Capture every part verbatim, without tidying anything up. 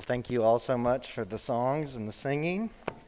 Well, thank you all so much for the songs and the singing.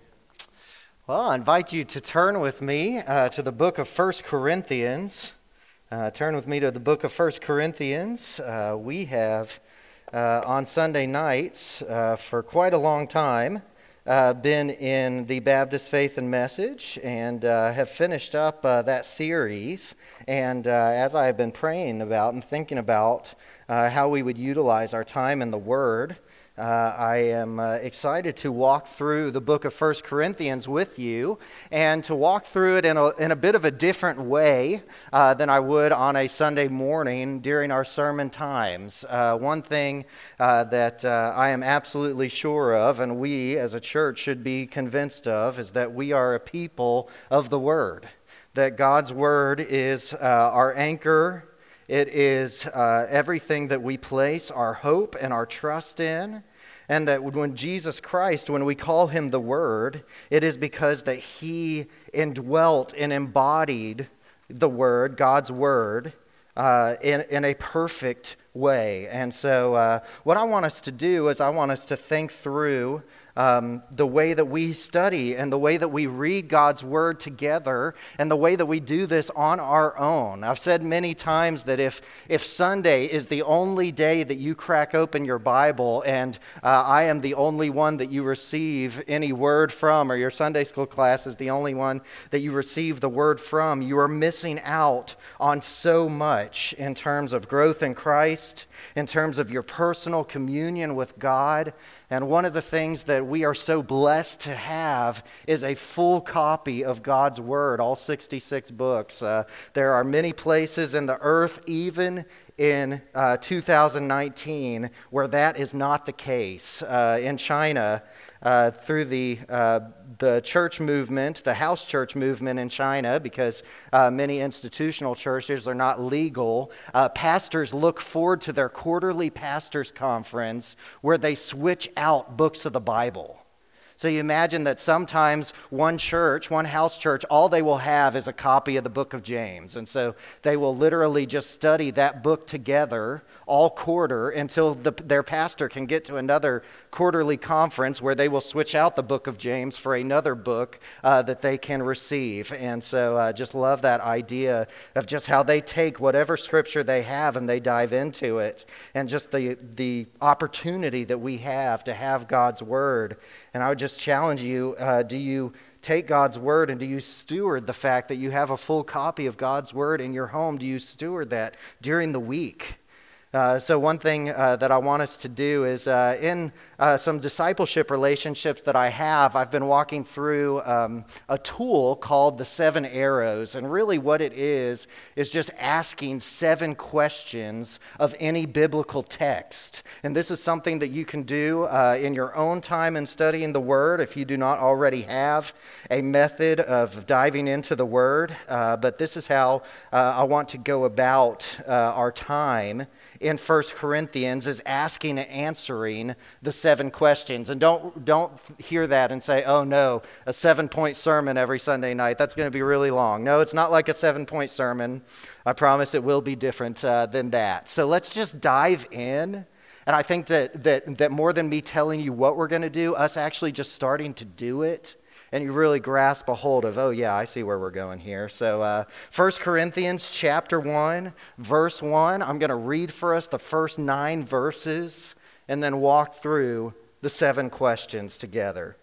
Well, I invite you to turn with me uh, to the book of First Corinthians. Uh, turn with me to the book of First Corinthians. Uh, we have, uh, on Sunday nights, uh, for quite a long time, uh, been in the Baptist Faith and Message and uh, have finished up uh, that series. And uh, as I have been praying about and thinking about uh, how we would utilize our time in the Word, Uh, I am uh, excited to walk through the book of First Corinthians with you and to walk through it in a, in a bit of a different way uh, than I would on a Sunday morning during our sermon times. Uh, one thing uh, that uh, I am absolutely sure of, and we as a church should be convinced of, is that we are a people of the Word, that God's Word is uh, our anchor. It is uh, everything that we place our hope and our trust in, and that when Jesus Christ, when we call him the Word, it is because that he indwelt and embodied the Word, God's Word, uh, in, in a perfect way. And so uh, what I want us to do is I want us to think through Um, the way that we study and the way that we read God's Word together and the way that we do this on our own. I've said many times that if if Sunday is the only day that you crack open your Bible and uh, I am the only one that you receive any word from, or your Sunday school class is the only one that you receive the word from, you are missing out on so much in terms of growth in Christ, in terms of your personal communion with God. And one of the things that we are so blessed to have is a full copy of God's Word, all sixty-six books. Uh, there are many places in the earth, even in uh, two thousand nineteen, where that is not the case. Uh, in China, uh, through the uh, the church movement, the house church movement in China, because uh, many institutional churches are not legal, uh, pastors look forward to their quarterly pastors' conference where they switch out books of the Bible. So you imagine that sometimes one church, one house church, all they will have is a copy of the book of James. And so they will literally just study that book together all quarter until the, their pastor can get to another quarterly conference where they will switch out the book of James for another book uh, that they can receive. And so I uh, just love that idea of just how they take whatever scripture they have and they dive into it, and just the, the opportunity that we have to have God's Word. And I would just challenge you, uh, do you take God's Word and do you steward the fact that you have a full copy of God's Word in your home? Do you steward that during the week? Uh, so one thing uh, that I want us to do is uh, in uh, some discipleship relationships that I have, I've been walking through um, a tool called the Seven Arrows. And really what it is, is just asking seven questions of any biblical text. And this is something that you can do uh, in your own time in studying the Word if you do not already have a method of diving into the Word. Uh, but this is how uh, I want to go about uh, our time in First Corinthians, is asking and answering the seven questions. And don't don't hear that and say, oh no, a seven-point sermon every Sunday night, that's going to be really long. No, it's not like a seven-point sermon. I promise it will be different uh, than that. So let's just dive in. And I think that, that, that more than me telling you what we're going to do, us actually just starting to do it, and you really grasp a hold of, oh yeah, I see where we're going here. So uh, First Corinthians chapter one, verse one, I'm going to read for us the first nine verses and then walk through the seven questions together.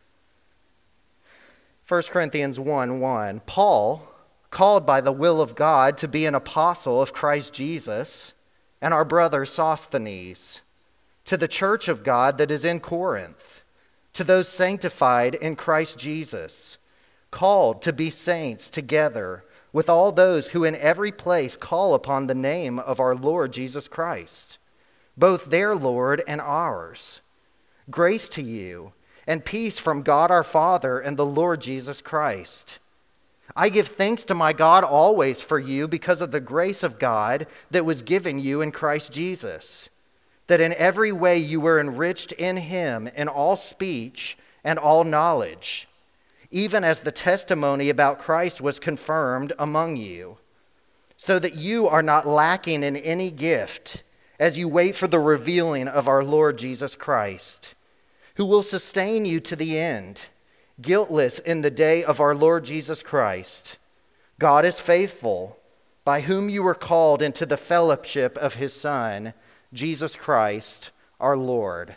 First Corinthians one one, Paul, called by the will of God to be an apostle of Christ Jesus, and our brother Sosthenes, to the church of God that is in Corinth, to those sanctified in Christ Jesus, called to be saints together with all those who in every place call upon the name of our Lord Jesus Christ, both their Lord and ours. Grace to you and peace from God our Father and the Lord Jesus Christ. I give thanks to my God always for you because of the grace of God that was given you in Christ Jesus, that in every way you were enriched in him in all speech and all knowledge, even as the testimony about Christ was confirmed among you, so that you are not lacking in any gift as you wait for the revealing of our Lord Jesus Christ, who will sustain you to the end, guiltless in the day of our Lord Jesus Christ. God is faithful, by whom you were called into the fellowship of his Son, Jesus Christ, our Lord.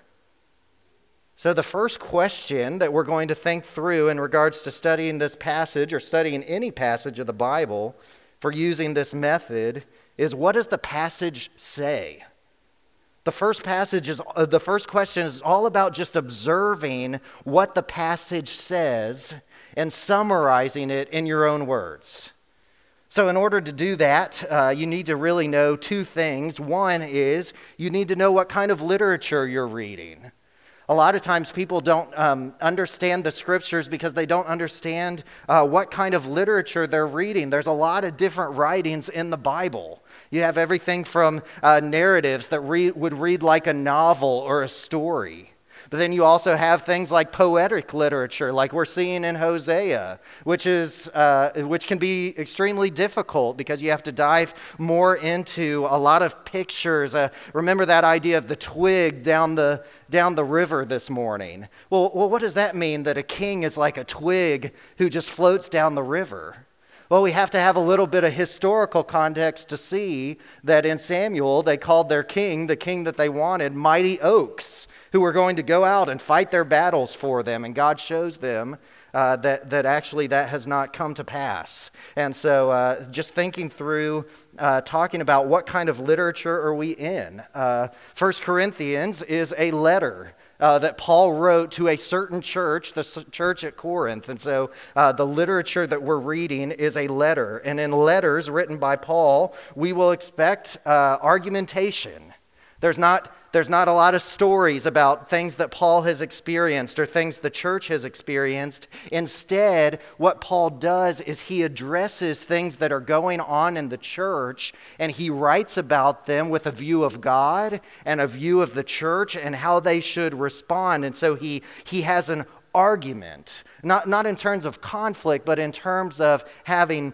So the first question that we're going to think through in regards to studying this passage or studying any passage of the Bible for using this method is, what does the passage say? The first passage is, uh, the first question is all about just observing what the passage says and summarizing it in your own words. So in order to do that, uh, you need to really know two things. One is you need to know what kind of literature you're reading. A lot of times people don't um, understand the scriptures because they don't understand uh, what kind of literature they're reading. There's a lot of different writings in the Bible. You have everything from uh, narratives that read, would read like a novel or a story. But then you also have things like poetic literature, like we're seeing in Hosea, which is uh, which can be extremely difficult because you have to dive more into a lot of pictures. Uh, remember that idea of the twig down the down the river this morning? Well, well, what does that mean, that a king is like a twig who just floats down the river? Well, we have to have a little bit of historical context to see that in Samuel, they called their king, the king that they wanted, mighty oaks, who were going to go out and fight their battles for them. And God shows them uh, that, that actually that has not come to pass. And so uh, just thinking through, uh, talking about what kind of literature are we in. Uh, First Corinthians is a letter Uh, that Paul wrote to a certain church, the s- church at Corinth. And so uh, the literature that we're reading is a letter. And in letters written by Paul, we will expect uh, argumentation. There's not, there's not a lot of stories about things that Paul has experienced or things the church has experienced. Instead, what Paul does is he addresses things that are going on in the church, and he writes about them with a view of God and a view of the church and how they should respond. And so he, he has an argument, not, not in terms of conflict, but in terms of having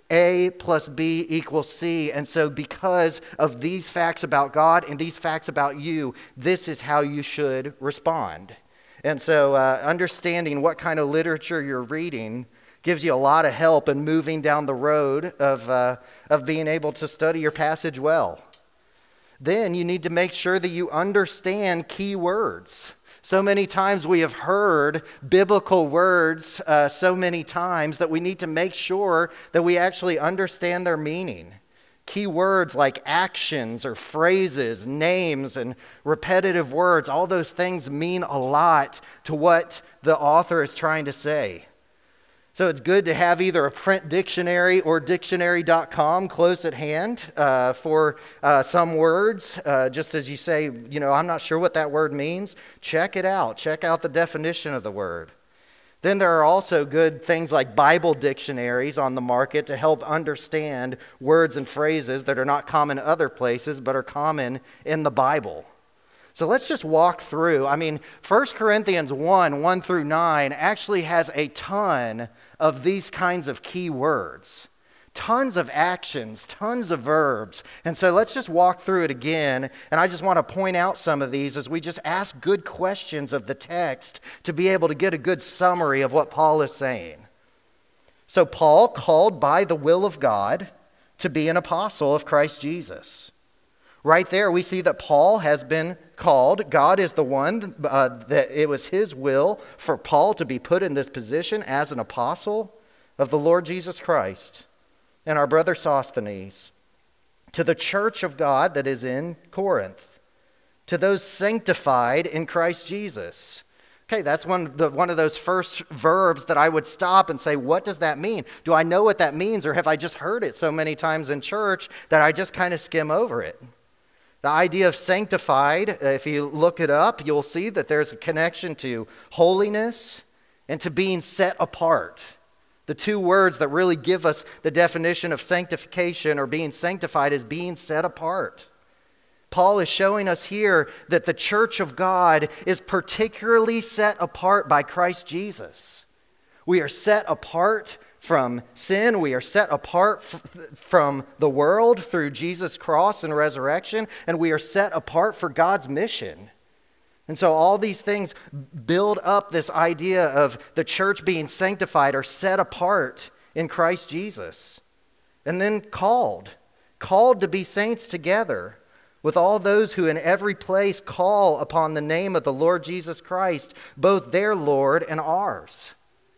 A plus B equals C. And so because of these facts about God and these facts about you, this is how you should respond. And so uh, understanding what kind of literature you're reading gives you a lot of help in moving down the road of, uh, of being able to study your passage well. Then you need to make sure that you understand key words. So many times we have heard biblical words uh, so many times that we need to make sure that we actually understand their meaning. Key words like actions or phrases, names, and repetitive words, all those things mean a lot to what the author is trying to say. So it's good to have either a print dictionary or dictionary dot com close at hand uh, for uh, some words. Uh, just as you say, you know, I'm not sure what that word means. Check it out. Check out the definition of the word. Then there are also good things like Bible dictionaries on the market to help understand words and phrases that are not common other places but are common in the Bible. So let's just walk through. I mean, First Corinthians one, one through nine actually has a ton of these kinds of key words. Tons of actions, tons of verbs. And so let's just walk through it again. And I just want to point out some of these as we just ask good questions of the text to be able to get a good summary of what Paul is saying. So Paul, called by the will of God to be an apostle of Christ Jesus. Right there, we see that Paul has been called. God is the one uh, that it was his will for Paul to be put in this position as an apostle of the Lord Jesus Christ. And our brother Sosthenes, to the church of God that is in Corinth, to those sanctified in Christ Jesus. Okay, that's one, the, one of those first verbs that I would stop and say, what does that mean? Do I know what that means, or have I just heard it so many times in church that I just kind of skim over it? The idea of sanctified, if you look it up, you'll see that there's a connection to holiness and to being set apart. The two words that really give us the definition of sanctification or being sanctified is being set apart. Paul is showing us here that the church of God is particularly set apart by Christ Jesus. We are set apart from sin. We are set apart f- from the world through Jesus' cross and resurrection, and we are set apart for God's mission. And so all these things build up this idea of the church being sanctified or set apart in Christ Jesus. And then called, called to be saints together with all those who in every place call upon the name of the Lord Jesus Christ, both their Lord and ours.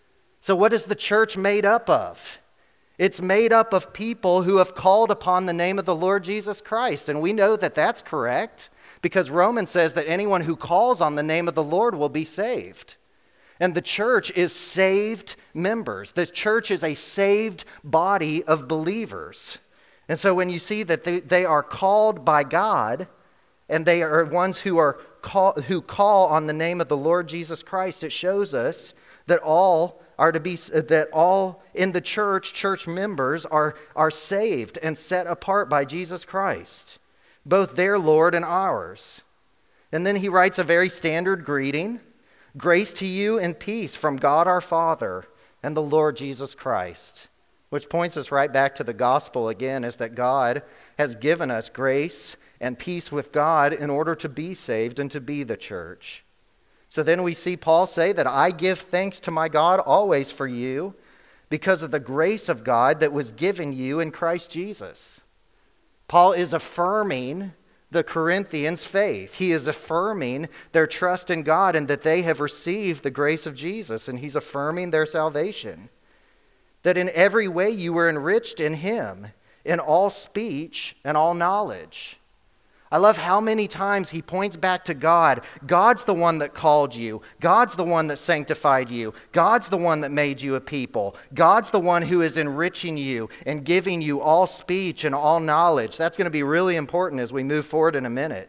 So what is the church made up of? It's made up of people who have called upon the name of the Lord Jesus Christ. And we know that that's correct because Romans says that anyone who calls on the name of the Lord will be saved. And the church is saved members. The church is a saved body of believers. And so when you see that they, they are called by God and they are ones who are call, who call on the name of the Lord Jesus Christ, it shows us that all are to be that all in the church, church members are, are saved and set apart by Jesus Christ, both their Lord and ours. And then he writes a very standard greeting. Grace to you and peace from God our Father and the Lord Jesus Christ. Which points us right back to the gospel again, is that God has given us grace and peace with God in order to be saved and to be the church. So then we see Paul say that I give thanks to my God always for you because of the grace of God that was given you in Christ Jesus. Paul is affirming the Corinthians' faith. He is affirming their trust in God and that they have received the grace of Jesus, and he's affirming their salvation. That in every way you were enriched in him, in all speech and all knowledge. I love how many times he points back to God. God's the one that called you. God's the one that sanctified you. God's the one that made you a people. God's the one who is enriching you and giving you all speech and all knowledge. That's going to be really important as we move forward in a minute.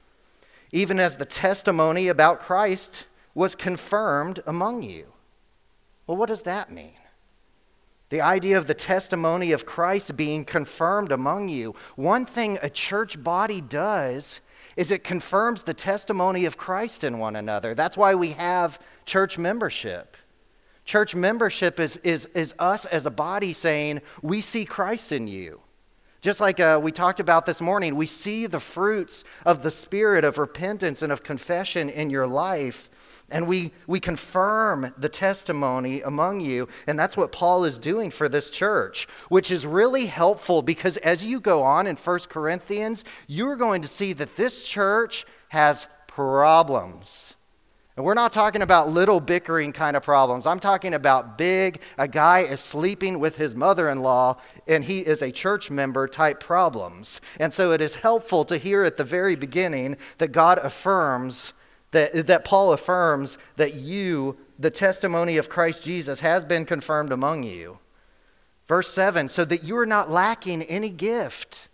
Even as the testimony about Christ was confirmed among you. Well, what does that mean? The idea of the testimony of Christ being confirmed among you. One thing a church body does is it confirms the testimony of Christ in one another. That's why we have church membership. Church membership is, is, is us as a body saying, we see Christ in you. Just like uh, we talked about this morning, we see the fruits of the Spirit of repentance and of confession in your life. And we, we confirm the testimony among you. And that's what Paul is doing for this church, which is really helpful because as you go on in First Corinthians, you're going to see that this church has problems. And we're not talking about little bickering kind of problems. I'm talking about big, a guy is sleeping with his mother-in-law and he is a church member type problems. And so it is helpful to hear at the very beginning that God affirms That, that Paul affirms that you, the testimony of Christ Jesus, has been confirmed among you. Verse seven, so that you are not lacking any gift.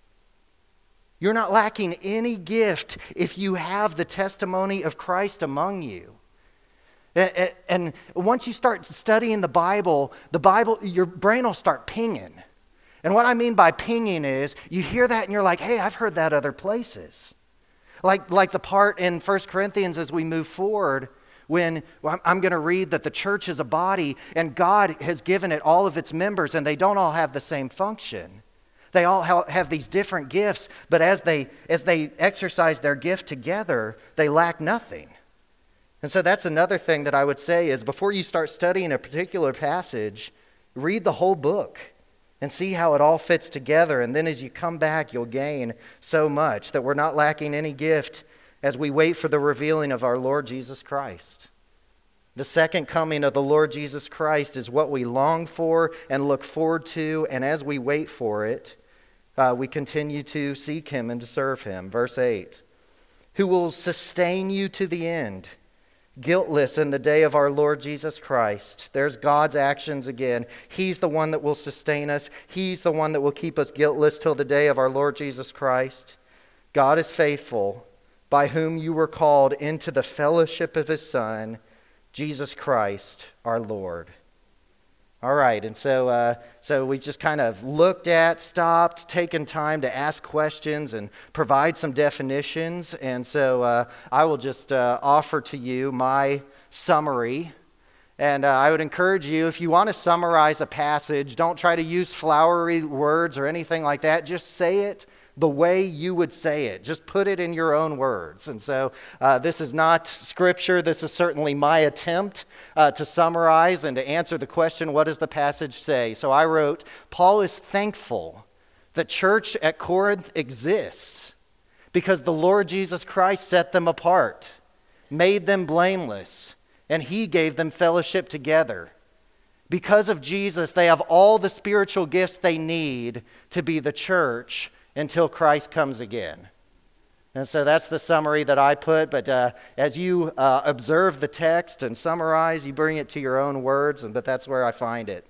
You're not lacking any gift if you have the testimony of Christ among you. And, and once you start studying the Bible, the Bible, your brain will start pinging. And what I mean by pinging is you hear that and you're like, hey, I've heard that other places. Like, like the part in First Corinthians as we move forward when well, I'm going to read that the church is a body and God has given it all of its members and they don't all have the same function. They all have these different gifts, but as they, as they exercise their gift together, they lack nothing. And so that's another thing that I would say is before you start studying a particular passage, read the whole book. And see how it all fits together. And then as you come back, you'll gain so much that we're not lacking any gift as we wait for the revealing of our Lord Jesus Christ. The second coming of the Lord Jesus Christ is what we long for and look forward to. And as we wait for it, uh, we continue to seek him and to serve him. Verse eight, who will sustain you to the end, guiltless in the day of our Lord Jesus Christ. There's God's actions again. He's the one that will sustain us. He's the one that will keep us guiltless till the day of our Lord Jesus Christ. God is faithful, by whom you were called into the fellowship of his Son, Jesus Christ, our Lord. All right, and so uh, so we just kind of looked at, stopped, taken time to ask questions and provide some definitions. And so uh, I will just uh, offer to you my summary And uh, I would encourage you, if you want to summarize a passage, don't try to use flowery words or anything like that. Just say it the way you would say it. Just put it in your own words. And so uh, this is not scripture. This is certainly my attempt uh, to summarize and to answer the question, what does the passage say? So I wrote, Paul is thankful that church at Corinth exists because the Lord Jesus Christ set them apart, made them blameless, and he gave them fellowship together. Because of Jesus, they have all the spiritual gifts they need to be the church until Christ comes again. And so that's the summary that I put, but uh, as you uh, observe the text and summarize, you bring it to your own words, and but that's where I find it.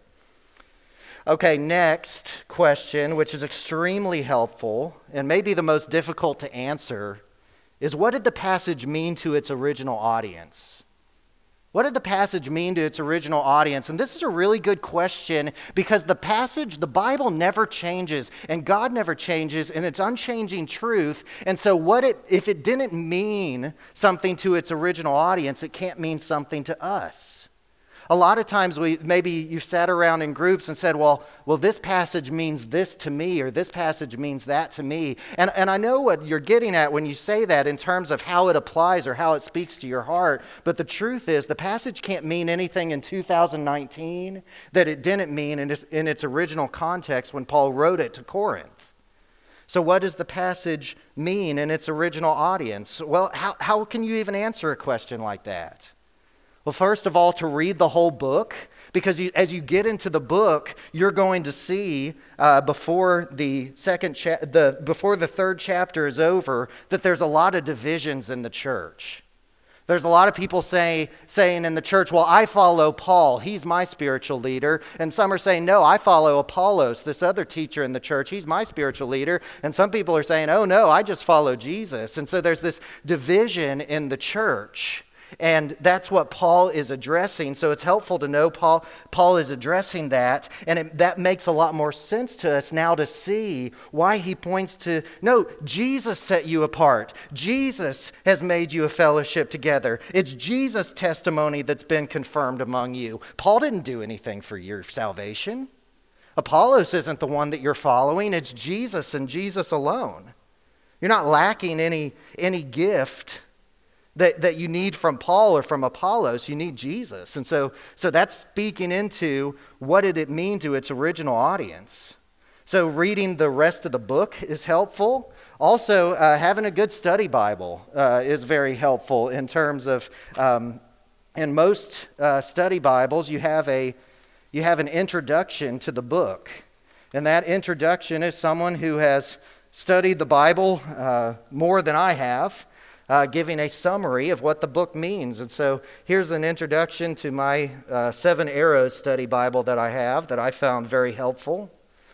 Okay, next question, which is extremely helpful and maybe the most difficult to answer, is what did the passage mean to its original audience? What did the passage mean to its original audience? And this is a really good question because the passage, the Bible never changes and God never changes, and it's unchanging truth. And so what it, if it didn't mean something to its original audience, it can't mean something to us. A lot of times we maybe you've sat around in groups and said, well, well, this passage means this to me, or this passage means that to me. And, and I know what you're getting at when you say that in terms of how it applies or how it speaks to your heart. But the truth is the passage can't mean anything in two thousand nineteen that it didn't mean in its, in its original context when Paul wrote it to Corinth. So what does the passage mean in its original audience? Well, how, how can you even answer a question like that? Well, first of all, to read the whole book, because you, as you get into the book, you're going to see uh, before the second cha- the before the third chapter is over that there's a lot of divisions in the church. There's a lot of people say, saying in the church, well, I follow Paul, he's my spiritual leader. And some are saying, no, I follow Apollos, this other teacher in the church, he's my spiritual leader. And some people are saying, oh, no, I just follow Jesus. And so there's this division in the church. And that's what Paul is addressing. So it's helpful to know Paul, Paul is addressing that. And it, that makes a lot more sense to us now to see why he points to, no, Jesus set you apart. Jesus has made you a fellowship together. It's Jesus' testimony that's been confirmed among you. Paul didn't do anything for your salvation. Apollos isn't the one that you're following. It's Jesus and Jesus alone. You're not lacking any, any gift That, that you need from Paul or from Apollos. You need Jesus. And so, so that's speaking into what did it mean to its original audience. So reading the rest of the book is helpful. Also, uh, having a good study Bible uh, is very helpful in terms of, um, in most uh, study Bibles, you have a you have an introduction to the book. And that introduction is someone who has studied the Bible uh, more than I have, Uh, giving a summary of what the book means. And so here's an introduction to my uh, Seven Arrows study Bible that I have that I found very helpful.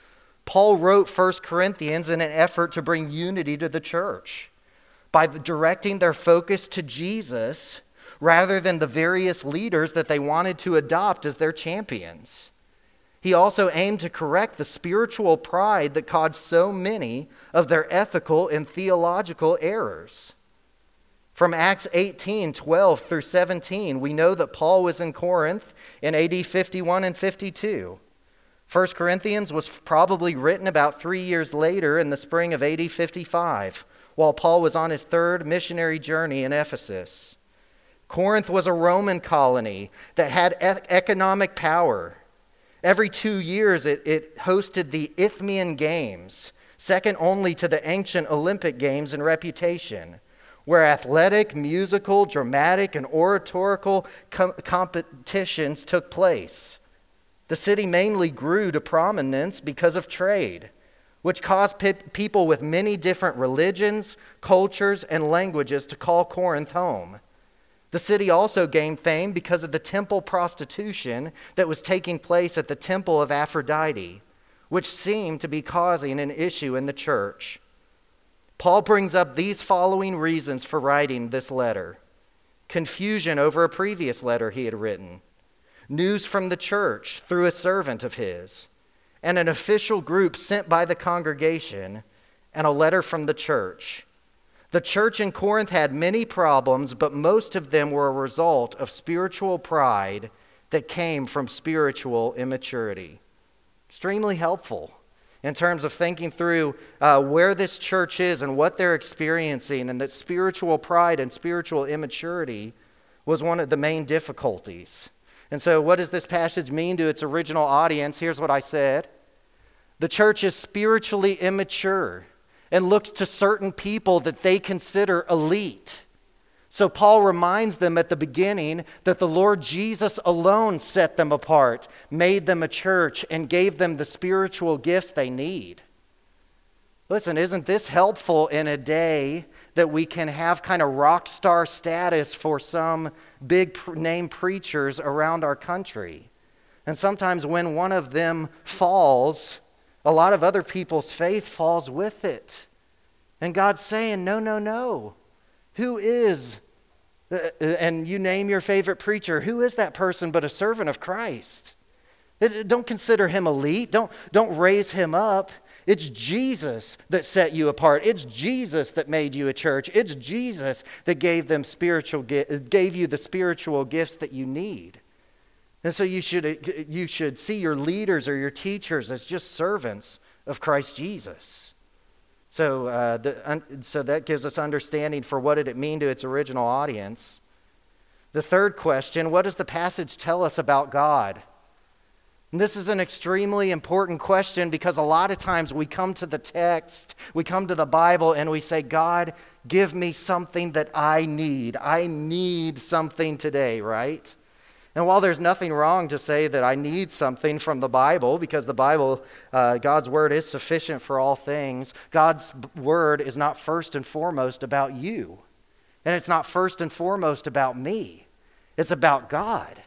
Paul wrote First Corinthians in an effort to bring unity to the church by directing their focus to Jesus rather than the various leaders that they wanted to adopt as their champions. He also aimed to correct the spiritual pride that caused so many of their ethical and theological errors. From Acts eighteen, twelve through seventeen, we know that Paul was in Corinth in A D fifty-one and fifty-two. First Corinthians was probably written about three years later in the spring of A D fifty-five, while Paul was on his third missionary journey in Ephesus. Corinth was a Roman colony that had e- economic power. Every two years it, it hosted the Isthmian Games, second only to the ancient Olympic Games in reputation, where athletic, musical, dramatic, and oratorical com- competitions took place. The city mainly grew to prominence because of trade, which caused pe- people with many different religions, cultures, and languages to call Corinth home. The city also gained fame because of the temple prostitution that was taking place at the temple of Aphrodite, which seemed to be causing an issue in the church. Paul brings up these following reasons for writing this letter: confusion over a previous letter he had written, news from the church through a servant of his, and an official group sent by the congregation, and a letter from the church. The church in Corinth had many problems, but most of them were a result of spiritual pride that came from spiritual immaturity. Extremely helpful in terms of thinking through uh, where this church is and what they're experiencing, and that spiritual pride and spiritual immaturity was one of the main difficulties. And so what does this passage mean to its original audience? Here's what I said. The church is spiritually immature and looks to certain people that they consider elite. So Paul reminds them at the beginning that the Lord Jesus alone set them apart, made them a church, and gave them the spiritual gifts they need. Listen, isn't this helpful in a day that we can have kind of rock star status for some big name preachers around our country? And sometimes when one of them falls, a lot of other people's faith falls with it. And God's saying, no, no, no. Who is, uh, and you name your favorite preacher, who is that person but a servant of Christ? Don't consider him elite. Don't, don't raise him up. It's Jesus that set you apart. It's Jesus that made you a church. It's Jesus that gave them spiritual, gave you the spiritual gifts that you need. And so you should, you should see your leaders or your teachers as just servants of Christ Jesus. So, uh, the, so that gives us understanding for what did it mean to its original audience. The third question, what does the passage tell us about God? And this is an extremely important question because a lot of times we come to the text, we come to the Bible, and we say, God, give me something that I need. I need something today, right? And while there's nothing wrong to say that I need something from the Bible, because the Bible, uh, God's word is sufficient for all things, God's word is not first and foremost about you. And it's not first and foremost about me. It's about God.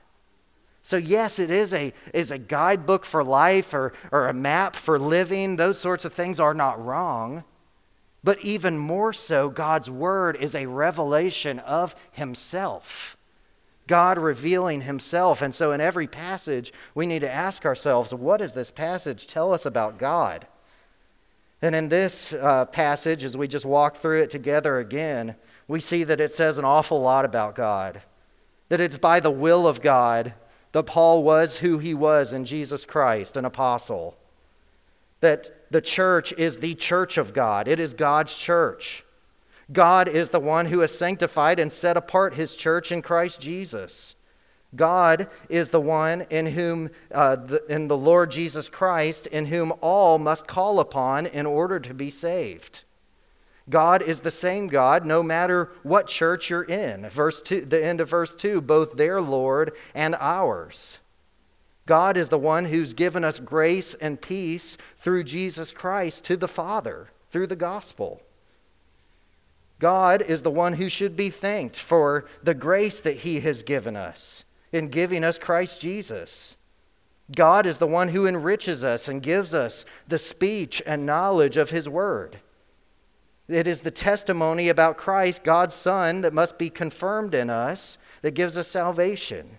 So yes, it is a, is a guidebook for life or, or a map for living. Those sorts of things are not wrong. But even more so, God's word is a revelation of himself. God revealing himself. And so in every passage, we need to ask ourselves, what does this passage tell us about God? And in this uh, passage, as we just walk through it together again, we see that it says an awful lot about God. That it's by the will of God that Paul was who he was in Jesus Christ, an apostle. That the church is the church of God. It is God's church. God is the one who has sanctified and set apart his church in Christ Jesus. God is the one in whom, uh, the, in the Lord Jesus Christ, in whom all must call upon in order to be saved. God is the same God no matter what church you're in. Verse two, the end of verse two, both their Lord and ours. God is the one who's given us grace and peace through Jesus Christ to the Father, through the gospel. God is the one who should be thanked for the grace that he has given us in giving us Christ Jesus. God is the one who enriches us and gives us the speech and knowledge of his word. It is the testimony about Christ, God's Son, that must be confirmed in us that gives us salvation.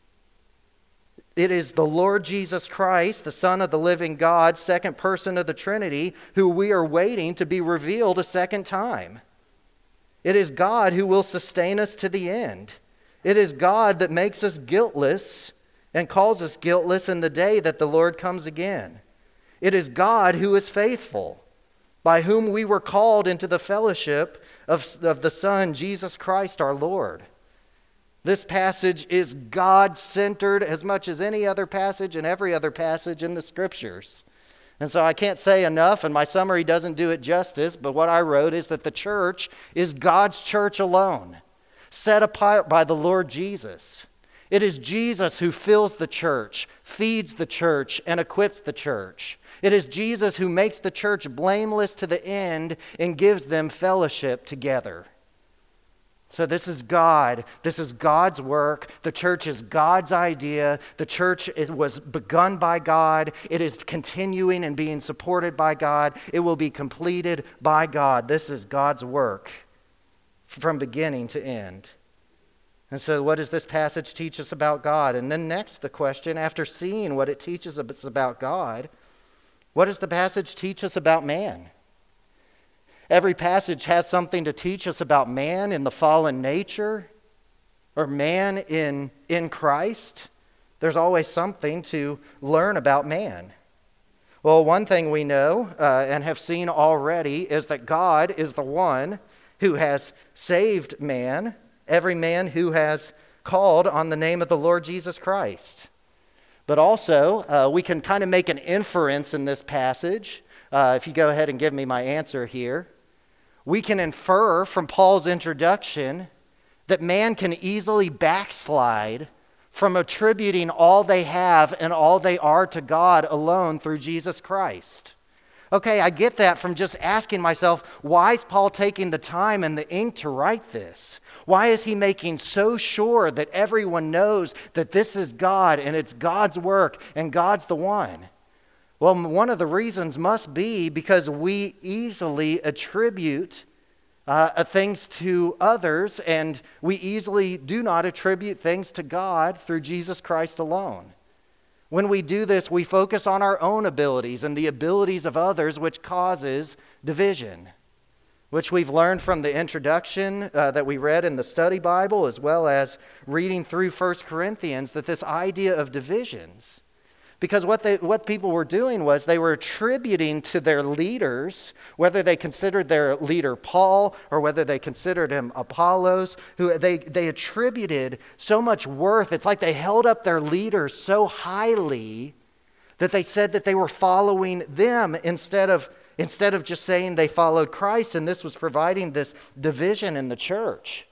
It is the Lord Jesus Christ, the Son of the living God, second person of the Trinity, who we are waiting to be revealed a second time. It is God who will sustain us to the end. It is God that makes us guiltless and calls us guiltless in the day that the Lord comes again. It is God who is faithful, by whom we were called into the fellowship of, of the Son, Jesus Christ our Lord. This passage is God-centered as much as any other passage and every other passage in the Scriptures. And so I can't say enough, and my summary doesn't do it justice, but what I wrote is that the church is God's church alone, set apart by the Lord Jesus. It is Jesus who fills the church, feeds the church, and equips the church. It is Jesus who makes the church blameless to the end and gives them fellowship together. So this is God. This is God's work. The church is God's idea. The church it was begun by God. It is continuing and being supported by God. It will be completed by God. This is God's work from beginning to end. And so what does this passage teach us about God? And then next the question, after seeing what it teaches us about God, what does the passage teach us about man? Every passage has something to teach us about man in the fallen nature, or man in, in Christ, There's always something to learn about man. Well, one thing we know uh, and have seen already is that God is the one who has saved man, every man who has called on the name of the Lord Jesus Christ. But also, uh, we can kind of make an inference in this passage. Uh, if you go ahead and give me my answer here, we can infer from Paul's introduction that man can easily backslide from attributing all they have and all they are to God alone through Jesus Christ. Okay, I get that from just asking myself, why is Paul taking the time and the ink to write this? Why is he making so sure that everyone knows that this is God and it's God's work and God's the one? Well, one of the reasons must be because we easily attribute Uh, things to others, and we easily do not attribute things to God through Jesus Christ alone. When we do this, we focus on our own abilities and the abilities of others, which causes division, which we've learned from the introduction uh, that we read in the study Bible, as well as reading through First Corinthians, that this idea of divisions. Because what they, what people were doing was they were attributing to their leaders, whether they considered their leader Paul or whether they considered him Apollos, who they, they attributed so much worth. It's like they held up their leaders so highly that they said that they were following them instead of, instead of just saying they followed Christ, and this was providing this division in the church.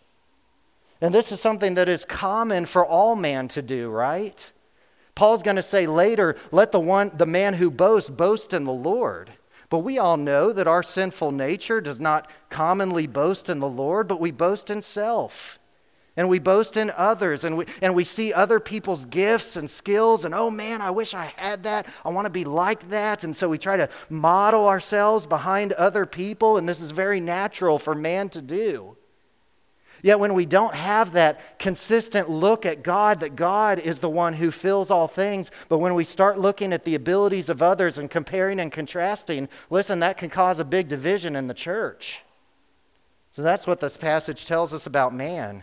And this is something that is common for all man to do, right? Paul's going to say later, let the one, the man who boasts, boast in the Lord. But we all know that our sinful nature does not commonly boast in the Lord, but we boast in self. And we boast in others, and we, and we see other people's gifts and skills, and oh man, I wish I had that. I want to be like that. And so we try to model ourselves behind other people, and this is very natural for man to do. Yet when we don't have that consistent look at God, that God is the one who fills all things, but when we start looking at the abilities of others and comparing and contrasting, listen, that can cause a big division in the church. So that's what this passage tells us about man.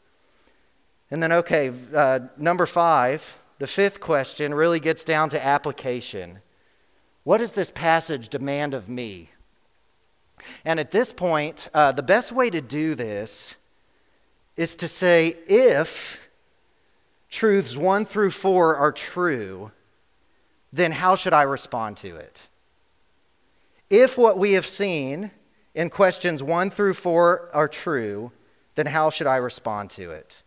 And then, okay, uh, number five, the fifth question really gets down to application. What does this passage demand of me? And at this point, uh, the best way to do this is to say, if truths one through four are true, then how should I respond to it? If what we have seen in questions one through four are true, then how should I respond to it?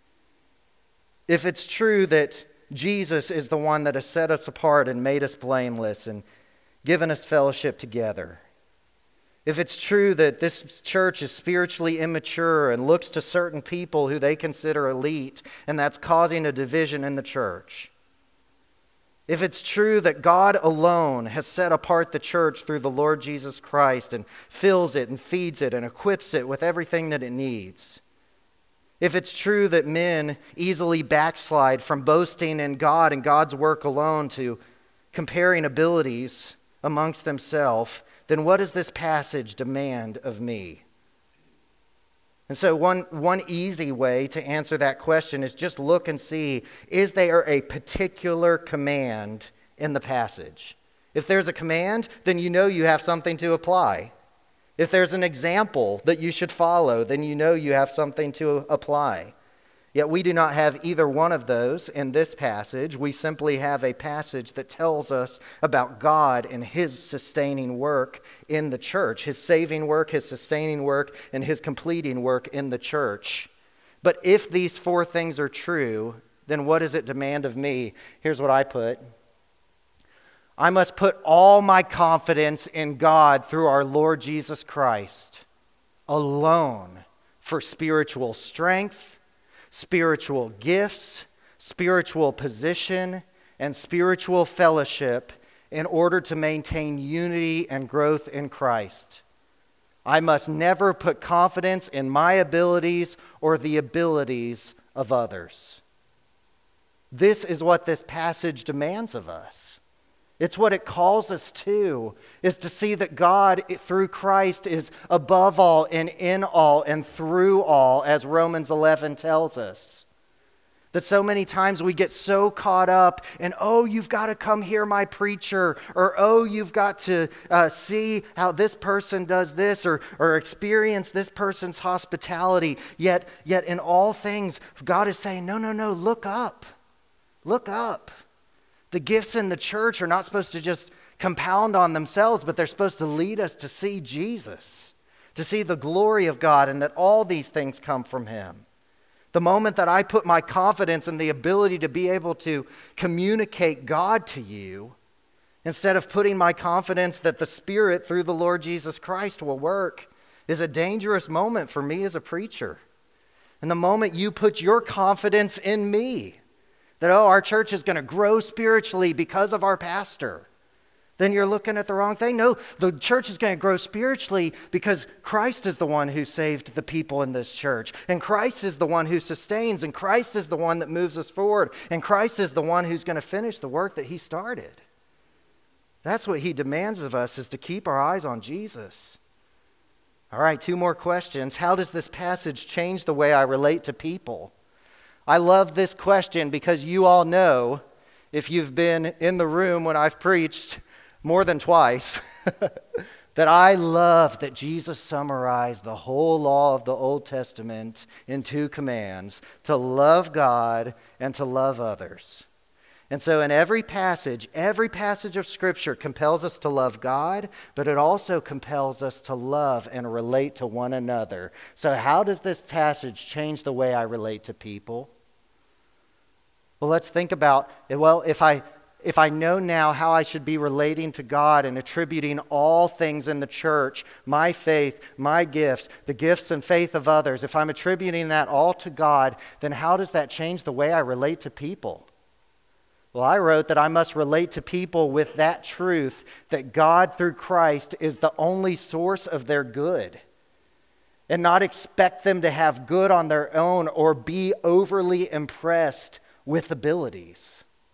If it's true that Jesus is the one that has set us apart and made us blameless and given us fellowship together, if it's true that this church is spiritually immature and looks to certain people who they consider elite, and that's causing a division in the church, if it's true that God alone has set apart the church through the Lord Jesus Christ and fills it and feeds it and equips it with everything that it needs, if it's true that men easily backslide from boasting in God and God's work alone to comparing abilities amongst themselves, then what does this passage demand of me? And so one, one easy way to answer that question is just look and see, is there a particular command in the passage? If there's a command, then you know you have something to apply. If there's an example that you should follow, then you know you have something to apply. Yet we do not have either one of those in this passage. We simply have a passage that tells us about God and his sustaining work in the church, his saving work, his sustaining work, and his completing work in the church. But if these four things are true, then what does it demand of me? Here's what I put. I must put all my confidence in God through our Lord Jesus Christ alone for spiritual strength, spiritual gifts, spiritual position, and spiritual fellowship in order to maintain unity and growth in Christ. I must never put confidence in my abilities or the abilities of others. This is what this passage demands of us. It's what it calls us to, is to see that God, through Christ, is above all and in all and through all, as Romans eleven tells us. That so many times we get so caught up in, oh, you've got to come hear my preacher, or oh, you've got to uh, see how this person does this, or, or experience this person's hospitality. Yet, yet in all things, God is saying, no, no, no, look up. Look up. The gifts in the church are not supposed to just compound on themselves, but they're supposed to lead us to see Jesus, to see the glory of God, and that all these things come from Him. The moment that I put my confidence in the ability to be able to communicate God to you, instead of putting my confidence that the Spirit through the Lord Jesus Christ will work, is a dangerous moment for me as a preacher. And the moment you put your confidence in me, that, oh, our church is going to grow spiritually because of our pastor, then you're looking at the wrong thing. No, the church is going to grow spiritually because Christ is the one who saved the people in this church. And Christ is the one who sustains. And Christ is the one that moves us forward. And Christ is the one who's going to finish the work that He started. That's what He demands of us, is to keep our eyes on Jesus. All right, two more questions. How does this passage change the way I relate to people? I love this question because you all know, if you've been in the room when I've preached more than twice, that I love that Jesus summarized the whole law of the Old Testament in two commands: to love God and to love others. And so in every passage, every passage of Scripture compels us to love God, but it also compels us to love and relate to one another. So how does this passage change the way I relate to people? Well, let's think about, well, if I if I know now how I should be relating to God and attributing all things in the church, my faith, my gifts, the gifts and faith of others, if I'm attributing that all to God, then how does that change the way I relate to people? Well, I wrote that I must relate to people with that truth that God through Christ is the only source of their good, and not expect them to have good on their own or be overly impressed with abilities.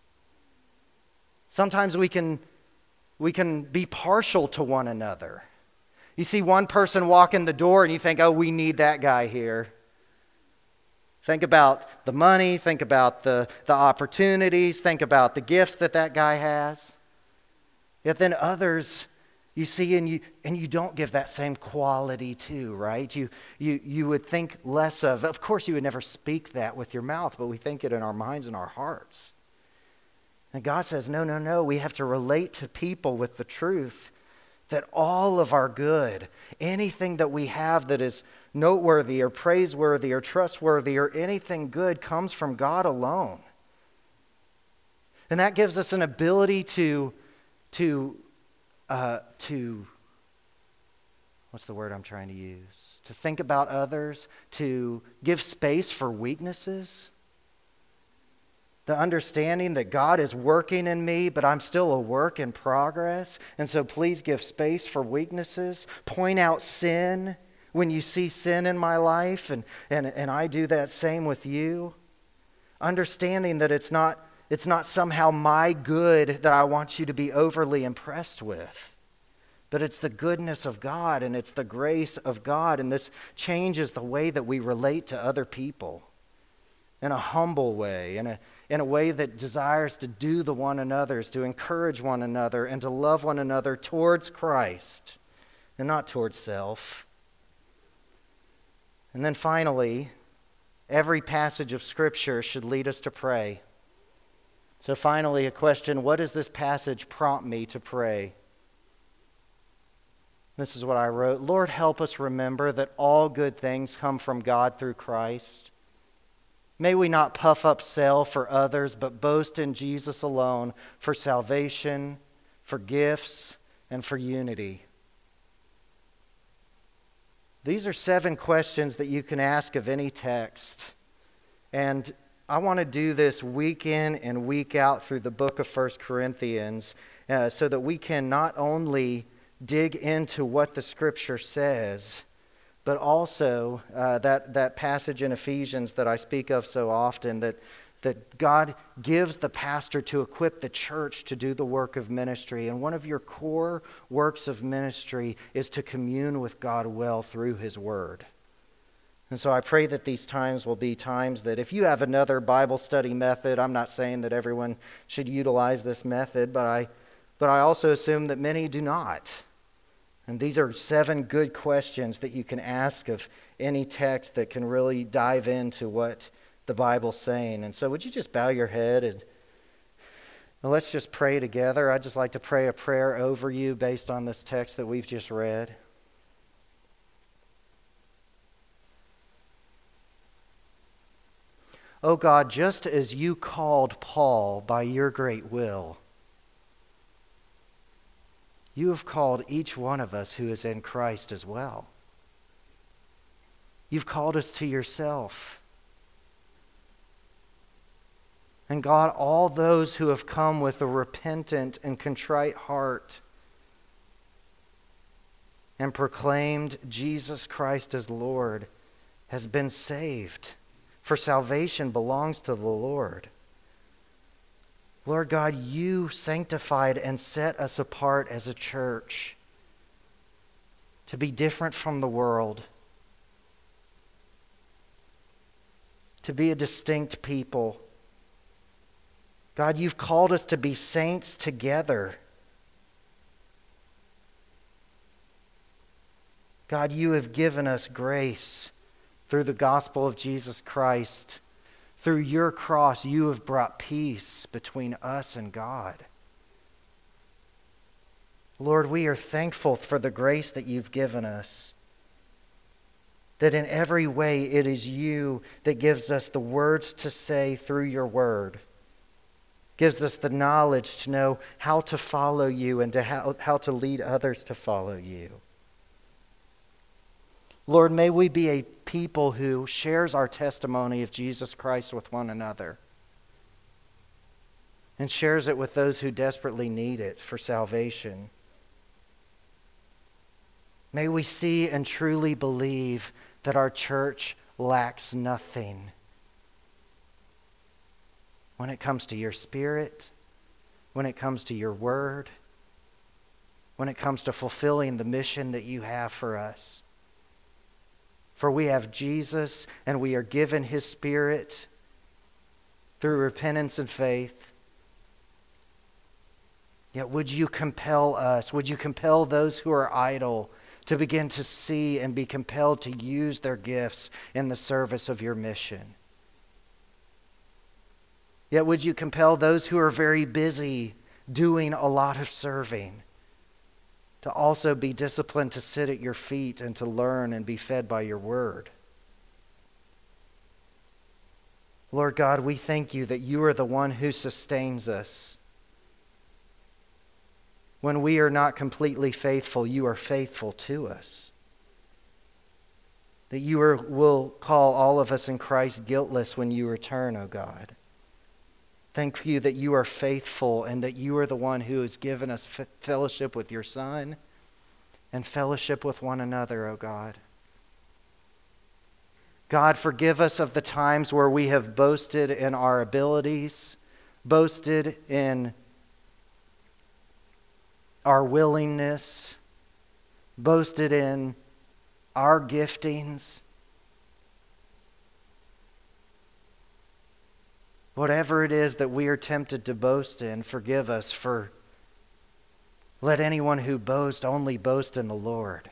Sometimes we can, we can be partial to one another. You see one person walk in the door and you think, oh, we need that guy here. Think about the money, think about the, the opportunities, think about the gifts that that guy has. Yet then others you see and you and you don't give that same quality to, right? You, you, you would think less of. Of course, you would never speak that with your mouth, but we think it in our minds and our hearts. And God says, no, no, no, we have to relate to people with the truth that all of our good, anything that we have that is noteworthy or praiseworthy or trustworthy or anything good, comes from God alone. And that gives us an ability to, to, uh, to, what's the word I'm trying to use? To think about others, to give space for weaknesses. The understanding that God is working in me, but I'm still a work in progress. And so please give space for weaknesses. Point out sin when you see sin in my life, and, and, and I do that same with you. Understanding that it's not, it's not somehow my good that I want you to be overly impressed with, but it's the goodness of God and it's the grace of God. And this changes the way that we relate to other people in a humble way, in a in a way that desires to do the one another's, to encourage one another, and to love one another towards Christ and not towards self. And then finally, every passage of Scripture should lead us to pray. So finally, a question: what does this passage prompt me to pray? This is what I wrote. Lord, help us remember that all good things come from God through Christ. May we not puff up self for others, but boast in Jesus alone for salvation, for gifts, and for unity. These are seven questions that you can ask of any text. And I want to do this week in and week out through the book of First Corinthians uh, so that we can not only dig into what the Scripture says, but also uh, that, that passage in Ephesians that I speak of so often, that, that God gives the pastor to equip the church to do the work of ministry. And one of your core works of ministry is to commune with God well through His Word. And so I pray that these times will be times that if you have another Bible study method, I'm not saying that everyone should utilize this method, but I, but I also assume that many do not. And these are seven good questions that you can ask of any text that can really dive into what the Bible's saying. And so would you just bow your head and well, let's just pray together. I'd just like to pray a prayer over you based on this text that we've just read. Oh God, just as you called Paul by your great will, you have called each one of us who is in Christ as well. You've called us to yourself. And God, all those who have come with a repentant and contrite heart and proclaimed Jesus Christ as Lord has been saved. For salvation belongs to the Lord. Lord God, you sanctified and set us apart as a church to be different from the world, to be a distinct people. God, you've called us to be saints together. God, you have given us grace through the gospel of Jesus Christ. Through your cross, you have brought peace between us and God. Lord, we are thankful for the grace that you've given us. That in every way it is you that gives us the words to say through your word. Gives us the knowledge to know how to follow you and to how, how to lead others to follow you. Lord, may we be a people who shares our testimony of Jesus Christ with one another and shares it with those who desperately need it for salvation. May we see and truly believe that our church lacks nothing when it comes to your Spirit, when it comes to your word, when it comes to fulfilling the mission that you have for us. For we have Jesus and we are given his Spirit through repentance and faith. Yet would you compel us, would you compel those who are idle to begin to see and be compelled to use their gifts in the service of your mission? Yet would you compel those who are very busy doing a lot of serving to also be disciplined to sit at your feet and to learn and be fed by your word? Lord God, we thank you that you are the one who sustains us. When we are not completely faithful, you are faithful to us. That you are, will call all of us in Christ guiltless when you return, O God. Thank you that you are faithful and that you are the one who has given us f- fellowship with your Son and fellowship with one another, O God. God, forgive us of the times where we have boasted in our abilities, boasted in our willingness, boasted in our giftings. Whatever it is that we are tempted to boast in, forgive us, for let anyone who boasts only boast in the Lord.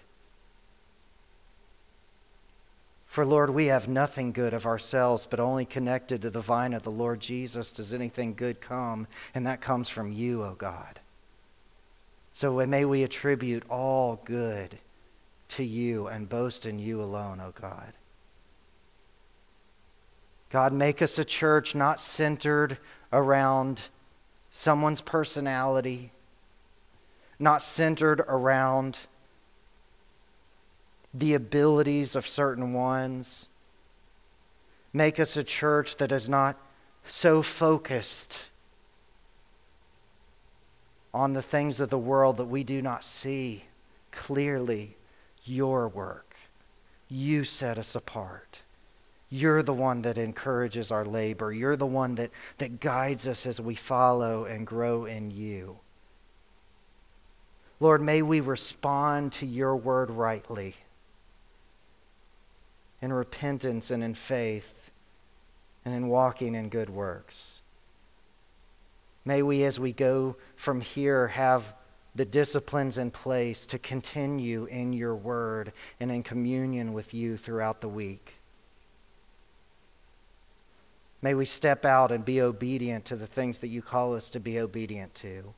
For Lord, we have nothing good of ourselves, but only connected to the vine of the Lord Jesus does anything good come, and that comes from you, O God. So may we attribute all good to you and boast in you alone, O God. God, make us a church not centered around someone's personality, not centered around the abilities of certain ones. Make us a church that is not so focused on the things of the world that we do not see clearly your work. You set us apart. You're the one that encourages our labor. You're the one that, that guides us as we follow and grow in you. Lord, may we respond to your word rightly. in repentance and in faith and in walking in good works. May we, as we go from here, have the disciplines in place to continue in your word and in communion with you throughout the week. May we step out and be obedient to the things that you call us to be obedient to.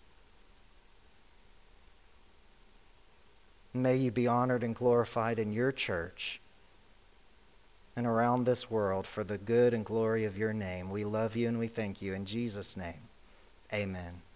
May you be honored and glorified in your church and around this world for the good and glory of your name. We love you and we thank you. In Jesus' name, amen.